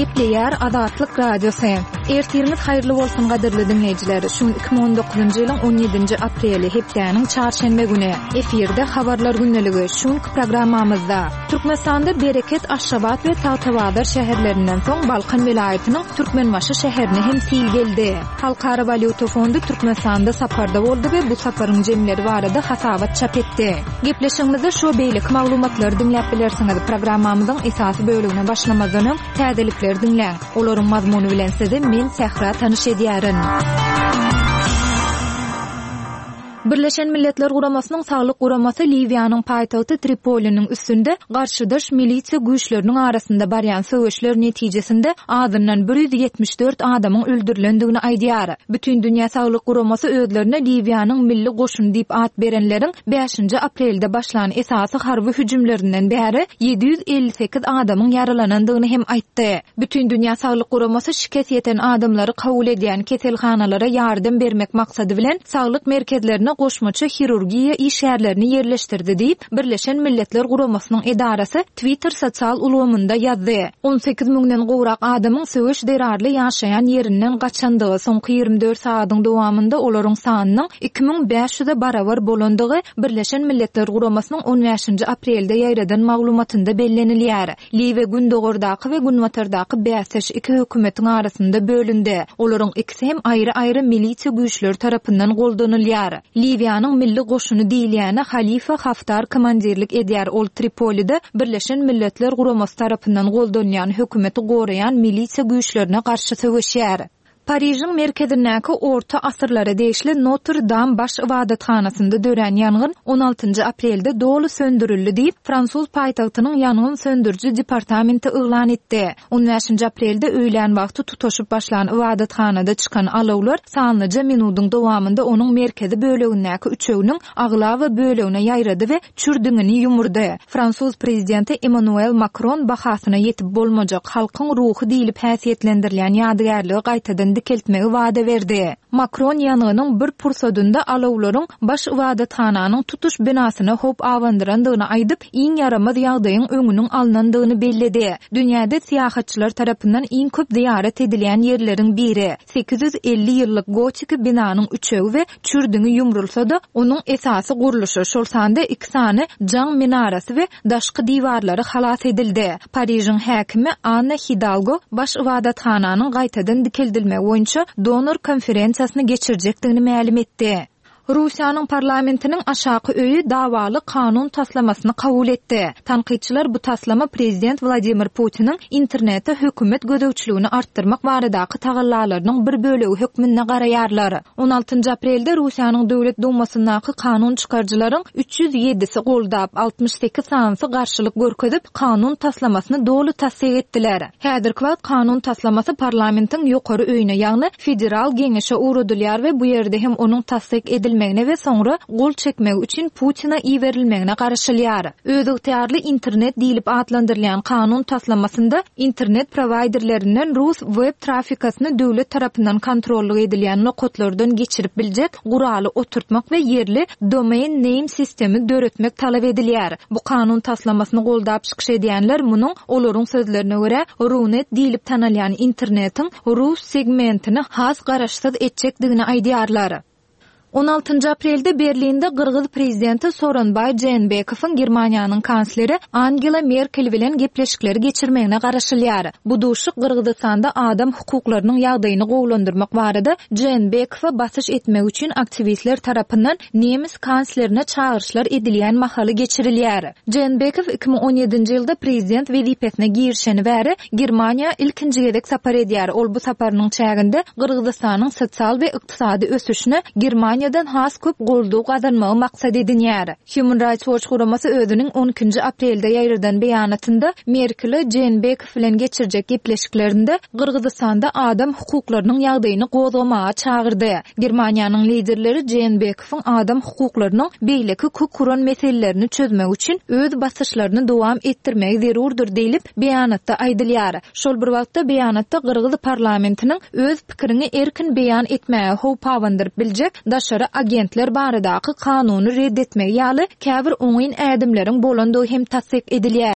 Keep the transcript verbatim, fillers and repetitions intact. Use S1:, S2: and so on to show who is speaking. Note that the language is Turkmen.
S1: Gepleýär Azatlyk Radiosu. Ertiriniz haýyrly bolsun gadyrly dinleýijiler. Şu iki bin on dokuzunçy ýylyň on ýedinji apreli hepdeniň çarşembe güni efirde habarlar günneligi şunk programmamyzda Türkmenistanda Bereket, Aşgabat we Tawtawadar şäherlerinden soň Balkan vilayatynyň Türkmenbaşy şäherini hem sil geldi. Halkara Valyuta Fondu Türkmenistanda saparda boldy we bu saparyň jemleri barada hasabat çap etdi. Gepleşigimizde şu beýlik maglumatlary dinläp bilersiňiz. Programmamyzyň esasy bölümine başlamazdan täzelikler dinläň. Olaryň mazmuny bilen sizi men Sehra tanyş edýärin. Birleşen Milletler Guramasının Sağlık Guraması Livyanyň paýtagty Tripoliniň üstünde garşydyş milisiýa güýçleriniň arasynda barýan söwüşler netijesinde azyndan bir yüz ýetmiş dört adamyň öldürilendigini aýdýar. Bütün dünýä Sağlyk Guramasy özlerine Livyanyň milli goşun diýip at berenleriň beşinji aprelde başlanan esasy harby hüjümlerinden bäri ýedi yüz elli sekiz adamyň yaralanandygyny hem aýtdy. Bütün dünýä Sağlyk Guramasy şikayet eden adamlary kabul edýän keselhanalara ýardam bermek maksady bilen saglyk merkezlerine goşmaça hirurgiýa iş ýerlerini ýerleşdirdi diýip Birleşen Milletler Guramasynyň edarasy Twitter sosial ulgamynda ýazdy. on sekiz miňden gowrak adamyň söwüş derarly ýaşaýan ýerinden gaçandygy soňky ýigirmi dört saatyň dowamında olaryň sanynyň iki bin beş ýüze barabar bolandygy Birleşen Milletler Guramasynyň on beşinji aprelde ýaýradan maglumatynda bellenilýär. Liwe gündogordaky we günwatardaky bäsleş iki hökümetiň arasynda bölündi. Olaryň ikisi hem aýry-aýry milisiýa güýçleri tarapyndan goldanylýar. Livyanyň milli goşuny diýilýäne Halifa Haftar komandirlik edýär. Ol Tripolide Birleşen Milletler Guramasy tarapyndan goldanýan hökümeti goraýan milisiýa güýçlerine garşy söwüşýär. Paryжyň merkezindäki orta asyrlara değişli Notre Dame baş ibadathanasynda dören ýangyn on altynjy aprelde dolu söndürildi diýip Fransuz paýtagtynyň ýangyn söndürji departamenti yglan etdi. on beşinji aprelde öýlen wagty tutaşyp başlanan ibadathanada çykan alawlar sanlyca minutyň dowamında onuň merkezi bölegindäki üçeginiň agla we bölegine ýaýrady we çürdüňini ýumurdy. Fransuz prezidenti Emmanuel Macron bahasyna ýetip bolmajak halkyň ruhy diýilip häsiýetlendirilýän ýadygärligi gaýtadan dikeltmegi wada berdi. Macron ýanynyň bir pursatynda alawlaryň baş ibadathananyň tutuş binasyna hop awandyrandygyny aýdyp, iň yaramaz ýagdaýyň öňüniň alnandygyny belledi. Dünýäde syýahatçylar tarapyndan iň köp ziyaret edilýän ýerleriň biri. sekiz yüz elli ýyllyk gotik binanyň üçegi we çürdüňi ýumrulsa-da, onuň esasy guruluşy şol sanda iki sany jaň minarasy we daşky diwarlary halas edildi. Paryжyň häkimi Anna Hidalgo baş ibadathananyň gaýtadan dikeldilmegi boýunça donor konferensiýasyny geçirjekdigini ma'lum etdi. Russiýanyň parlamentiniň aşaky öýü dawaly kanun taslamasyny kabul etdi. Tanqidçiler bu taslama prezident Vladimir Putiniň internetde hökümet gödäwçiligini artdyrmak baradaky tagallalarynyň bir bölegi hökmüne garaýarlar. on altynjy aprelde Russiýanyň döwlet dumasyndaky kanun çykarjylaryň üç yüz ýedisi goldap altmış sekiz sansy garşylyk görkezip kanun taslamasyny dolu tasdiq etdiler. Häzirki wagt kanun taslamasy parlamentiň ýokary öýüne, ýagny federal geňeşe uradylýar we bu ýerde hem onuň tasdiq edilmegine we soňra gol çekmek üçin Putina iýerilmegine garaşylýar. Özü ýarly internet diýilip adlandyrylýan kanun taslamasynda internet providerlerinden Rus web trafikasyny döwlet tarapyndan kontrolly edilýän nokotlardan geçirip biljek guraly oturtmak we yerli domain name sistemi döretmek talap edilýär. Bu kanun taslamasyny goldap çykyş edýänler munyň olaryň sözlerine görä Runet diýilip tanalýan internetiň Rus segmentini has garaşsyz etjekdigini aýdýarlar. on altynjy aprelde Berlinde Gırgyz prezidenti Soronbay Jeenbekowyň Germaniýanyň kansleri Angela Merkel bilen gepleşikleri geçirmegine garaşylýar. Bu duşuk Gırgyzstanda adam hukuklarynyň ýagdaýyny gowlandyrmak barada Jeenbekowa basyş etmek üçin aktivistler tarapyndan Nemis kanslerine çağırşlar edilýän mahaly geçirilýär. Jeenbekow iki bin on ýedinji ýylda prezident wezipesine girişeni bäri Germaniýa ilkinji gezek sapar edýär. Ol bu saparynyň çäginde Gırgyzstanyň sosial we ykdysady ösüşine Germaniýa dan has köp golduq gazanmagy maksat edinýär. Human Rights Watch guramasy özüniň on ikinji aprelde ýaýradan beýanatynda Merkel Jeenbekow bilen geçirjek gepleşiklerinde Gırgyzstanda adam hukuklarynyň ýagdaýyny gozgamaga çağırdy. Germaniýanyň liderleri Jeenbekowyň adam hukuklarynyň beýleki kukuran meselelerini çözmek üçin öz basyşlaryny dowam etdirmek zerurdur diýilip beýanatda aýdylýar. Şol bir wagtda beýanatda Gırgyz parlamentiniň öz pikirini erkin beýan etmäge howp awandyryp biljek daşary agentler baradaky kanuny reddetmek ýaly käbir oňyn ädimleriň bolandygy hem tasdiq edilýär.